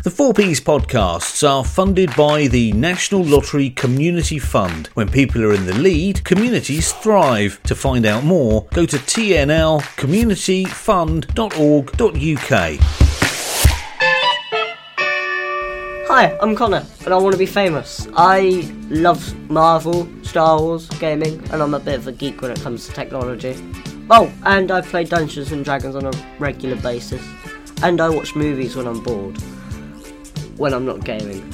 The 4Ps podcasts are funded by the National Lottery Community Fund. When people are in the lead, communities thrive. To find out more, go to tnlcommunityfund.org.uk. Hi, I'm Connor, and I want to be famous. I love Marvel, Star Wars, gaming, and I'm a bit of a geek when it comes to technology. Oh, and I play Dungeons and Dragons on a regular basis, and I watch movies when I'm bored, when I'm not gaming.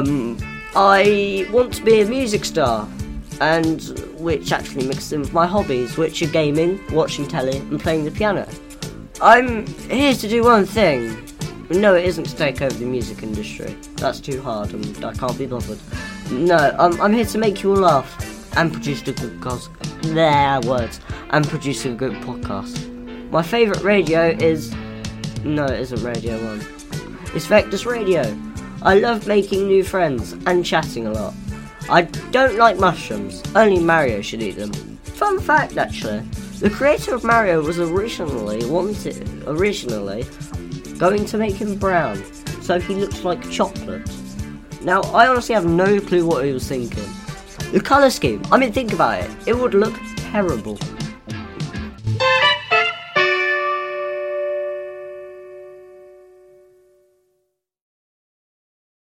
I want to be a music star, and which actually mixes in with my hobbies, which are gaming, watching telly, and playing the piano. I'm here to do one thing. No, it isn't to take over the music industry. That's too hard and I can't be bothered. No, I'm here to make you all laugh and produce a good produce a good podcast. My favourite radio is... No, it isn't Radio 1. It's Vectus Radio. I love making new friends and chatting a lot. I don't like mushrooms. Only Mario should eat them. Fun fact, actually. The creator of Mario was originally going to make him brown, so he looks like chocolate. Now, I honestly have no clue what he was thinking. The colour scheme, think about it. It would look terrible.